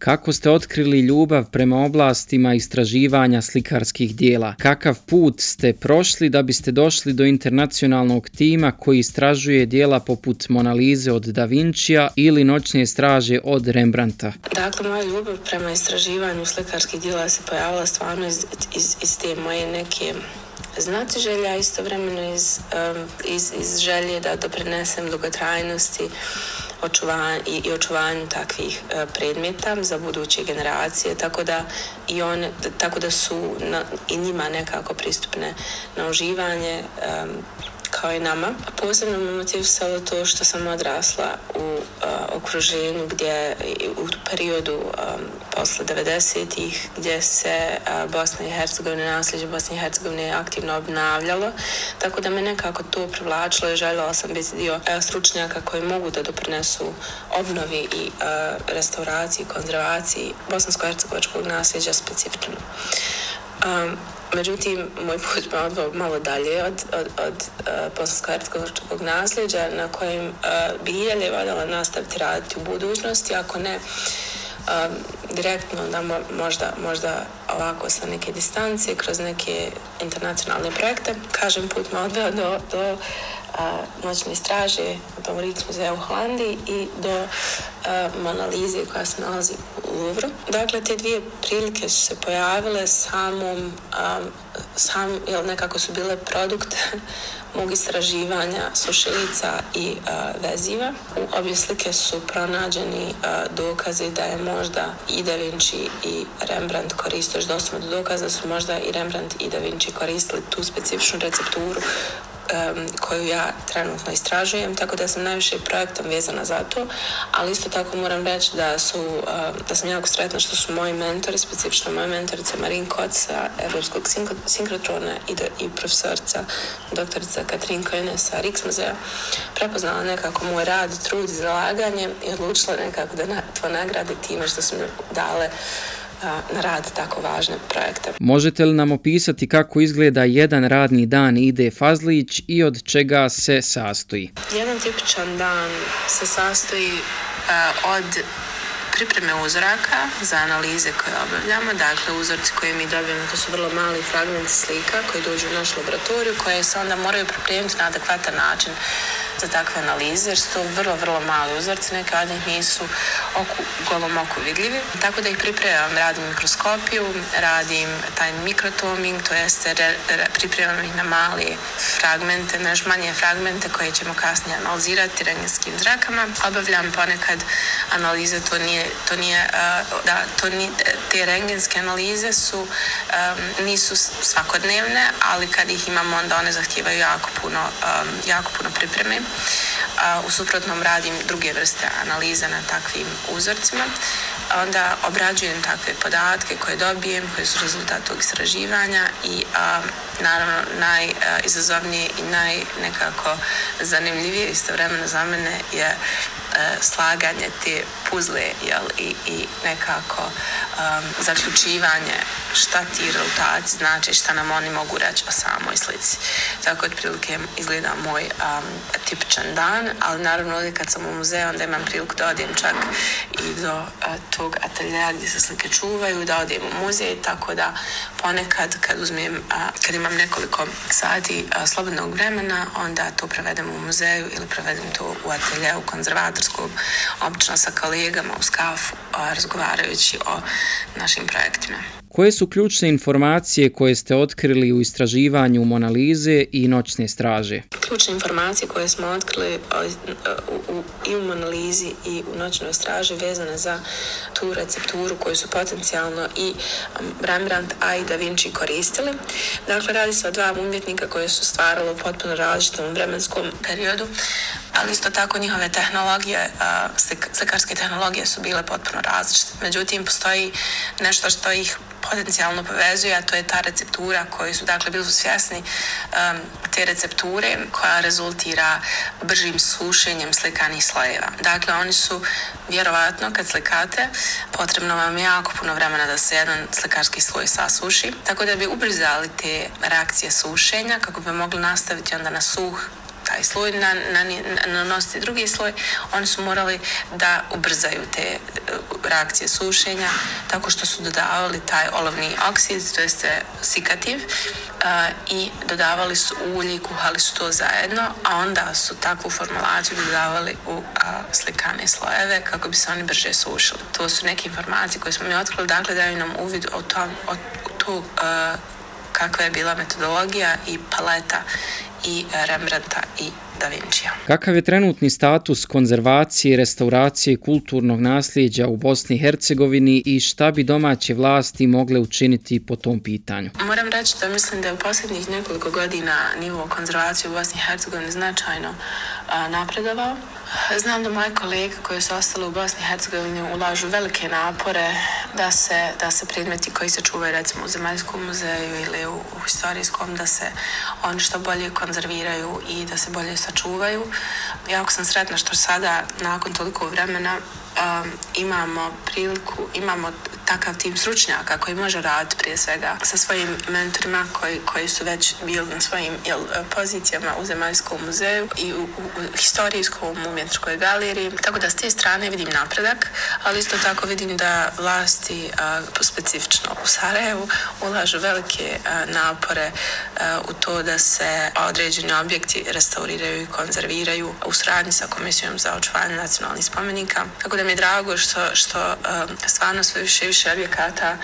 Kako ste otkrili ljubav prema oblastima istraživanja slikarskih dijela? Kakav put ste prošli da biste došli do internacionalnog tima koji istražuje dijela poput Mona Lise od Da Vincija ili Noćne straže od Rembrandta? Dakle, moja ljubav prema istraživanju slikarskih dijela se pojavila stvarno iz te moje neke znatiželja, istovremeno iz želje da doprinesem dugotrajnosti i očuvanju takvih predmeta za buduće generacije, tako da su i njima nekako pristupne na uživanje kao i nama. Posebno me motivisalo to što sam odrasla u okruženju gdje u periodu posle 90-ih gdje se Bosna i Hercegovina, nasljeđe Bosne i Hercegovine aktivno obnavljalo, tako da me nekako to privlačilo i željela sam biti dio stručnjaka koji mogu da doprinesu obnovi i restauraciji, konzervaciji bosansko-hercegovačkog nasljeđa specifično. Međutim, moj put me odveo malo dalje od bosansko-hercegovačkog nasljeđa na kojem bi i dalje valjala nastaviti raditi u budućnosti, ako ne direktno, da možda ovako sa neke distancije, kroz neke internacionalne projekte. Kažem, put me odveo do Noćne straže u Rijksmuzeju u Holandiji i do Mona Lise koja se nalazi u Louvru. Dakle, te dvije prilike su se pojavile nekako su bile produkt mog istraživanja sušilica i veziva. U obje slike su pronađeni dokazi da je možda i Da Vinci i Rembrandt koristili, još dosta do dokaza su možda i Rembrandt i Da Vinci koristili tu specifičnu recepturu koju ja trenutno istražujem, tako da sam najviše projektom vezana za to, ali isto tako moram reći da sam jako sretna što su moji mentori, specifično moja mentorica Marin Koc sa Evropskog sinkrotrona i profesorica doktorica Katrin Kojene sa Rijksmuzeja prepoznala nekako moj rad, trud i zalaganje i odlučila nekako da to nagrade time što su mi dale na rad tako važne projekte. Možete li nam opisati kako izgleda jedan radni dan Ide Fazlić i od čega se sastoji? Jedan tipičan dan se sastoji od pripreme uzoraka za analize koje obavljamo. Dakle, uzorci koje mi dobijemo, to su vrlo mali fragmenti slika koji dođu u našu laboratoriju, koje se onda moraju pripremiti na adekvatan način za takve analize, jer su to vrlo, vrlo mali uzorci, neke od njih nisu golom oku vidljivi. Tako da ih pripremam, radim mikroskopiju, radim taj mikrotoming, to jeste pripremam ih na male fragmente, na još manje fragmente koje ćemo kasnije analizirati rengenskim zrakama. Obavljam ponekad analize, te rengenske analize nisu svakodnevne, ali kad ih imamo onda one zahtijevaju jako puno pripreme. U suprotnom radim druge vrste analiza na takvim uzorcima. Onda obrađujem takve podatke koje dobijem, koje su rezultat tog istraživanja i naravno najizazovnije i nekako zanimljivije istovremeno za mene je slaganje te puzle i nekako zaključivanje šta ti rezultati znači, šta nam oni mogu reći o samoj slici. Tako otprilike izgleda moj tipičan dan, ali naravno ovdje kad sam u muzeju onda imam priliku da odem čak i do tog ateljea gdje se slike čuvaju, da odem u muzej, tako da ponekad kad imam nekoliko sati slobodnog vremena, onda to prevedem u muzeju ili prevedem to u ateljeu konzervatorskom, obično sa kolegama uz kafu, razgovarajući o našim projektima. Koje su ključne informacije koje ste otkrili u istraživanju Mona Lise i Noćne straže? Ključne informacije koje smo otkrili i u Mona Lisi i u Noćnoj straži vezane za tu recepturu koju su potencijalno i Rembrandt, a i Da Vinci koristili. Dakle, radi se o dva umjetnika koje su stvarali u potpuno različitom vremenskom periodu, ali isto tako njihove tehnologije, slikarske tehnologije su bile potpuno različite. Međutim, postoji nešto što ih potencijalno povezuje, a to je ta receptura koju su, dakle, bili su svjesni te recepture koja rezultira bržim sušenjem slikanih slojeva. Dakle, oni su vjerovatno kad slikate, potrebno vam jako puno vremena da se jedan slikarski sloj sasuši, tako da bi ubrzali te reakcije sušenja kako bi mogli nastaviti onda na suh taj sloj, nanositi drugi sloj, oni su morali da ubrzaju te reakcije sušenja tako što su dodavali taj olovni oksid, to jeste sikativ, i dodavali su ulje i kuhali su to zajedno, a onda su takvu formulaciju dodavali u slikane slojeve kako bi se oni brže sušili. To su neke informacije koje smo mi otkrili, dakle daju nam uvid o to kakva je bila metodologija i paleta i Rembrandta i Da Vincija. Kakav je trenutni status konzervacije i restauracije kulturnog nasljeđa u Bosni i Hercegovini i šta bi domaće vlasti mogle učiniti po tom pitanju? Moram reći da mislim da je u posljednjih nekoliko godina nivo konzervacije u Bosni i Hercegovini značajno napredovao. Znam da moje kolege koje su ostale u Bosni i Hercegovini ulažu velike napore da se predmeti koji se čuvaju recimo u Zemaljskom muzeju ili u historijskom, da se oni što bolje konzerviraju i da se bolje sačuvaju. Jako sam sretna što sada nakon toliko vremena imamo takav tim stručnjaka koji može raditi prije svega sa svojim mentorima koji su već bili na svojim pozicijama u Zemaljskom muzeju i u historijskom umjetničkoj galeriji. Tako da s te strane vidim napredak, ali isto tako vidim da vlasti, specifično u Sarajevu, ulažu velike napore u to da se određeni objekti restauriraju i konzerviraju u suradnji sa Komisijom za očuvanje nacionalnih spomenika. Tako da mi je drago što stvarno sve više i više objekata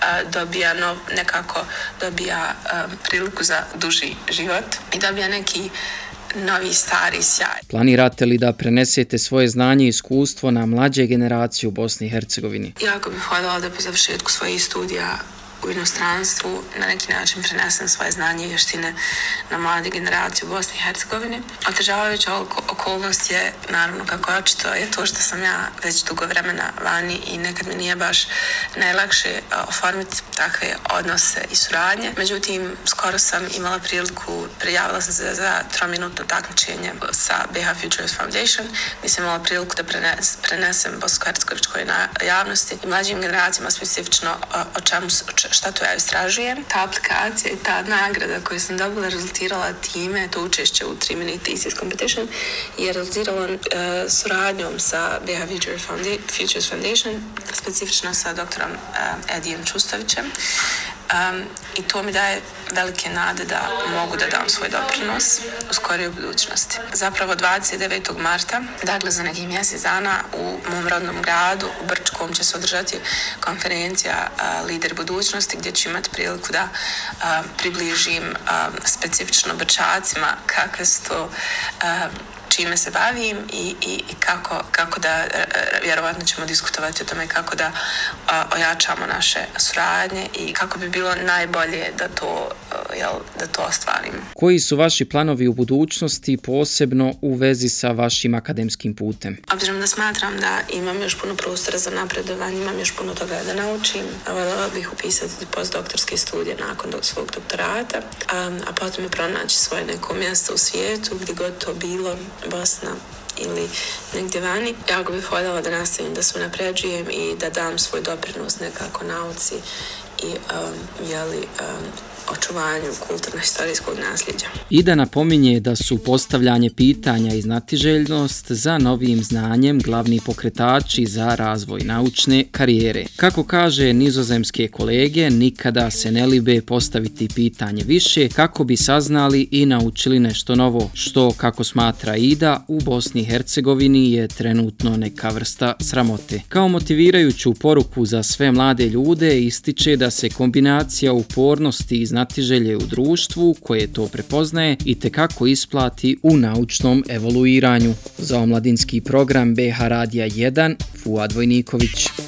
dobija priliku za duži život i dobija neki novi stari sjaj. Planirate li da prenesete svoje znanje i iskustvo na mlađe generacije u Bosni i Hercegovini? Jako bih voljela da po završetku svojih studija u inostranstvu na neki način prenesem svoje znanje i vještine na mlade generacije u Bosni i Hercegovini. Otežavajuća okolnost je, naravno kako očito, je to što sam ja već dugo vremena vani i nekad mi nije baš najlakše oformiti takve odnose i suradnje. Međutim, skoro sam imala priliku, prijavila sam se za 3-minutno takmičenje sa BiH Futures Foundation, gdje sam imala priliku da prenesem bosansko-hercegovičkoj javnosti i mlađim generacijama specifično šta to ja istražujem. Ta aplikacija i ta nagrada koju sam dobila rezultirala time, to učešće u 3-minute thesis competition, je rezultiralo suradnjom sa BiH Futures Foundation, specifično sa doktorom Edijem Čustovićem. I to mi daje velike nade da mogu da dam svoj doprinos u skorijoj budućnosti. Zapravo 29. marta, dakle za nekih mjesec dana, u mom rodnom gradu, u Brčkom, će se održati konferencija Lider budućnosti, gdje ću imati priliku da približim specifično Brčacima kakve su to čime se bavim i kako da, vjerovatno ćemo diskutovati o tome kako da ojačamo naše suradnje i kako bi bilo najbolje da to ostvarimo. Koji su vaši planovi u budućnosti, posebno u vezi sa vašim akademskim putem? Obzirom da smatram da imam još puno prostora za napredovanje, imam još puno toga da naučim, voljela bih upisati postdoktorske studije nakon svog doktorata, a potom je pronaći svoje neko mjesto u svijetu, gdje god to bilo, Bosna ili negdje vani. Jako bih voljela da nastavim da se unapređujem i da dam svoj doprinos nekako nauci i očuvanju kulturno-historijskog nasljeđa. I da napominje da su postavljanje pitanja i znatiželjnost za novim znanjem glavni pokretači za razvoj naučne karijere. Kako kaže nizozemske kolege, nikada se ne libe postaviti pitanje više kako bi saznali i naučili nešto novo, što, kako smatra Ida, u Bosni i Hercegovini je trenutno neka vrsta sramote. Kao motivirajuću poruku za sve mlade ljude ističe da se kombinacija upornosti i znatiželje u društvu koje to prepoznaje i tekako isplati u naučnom evoluiranju. Za omladinski program BiH Radija 1, Fuad Vojniković.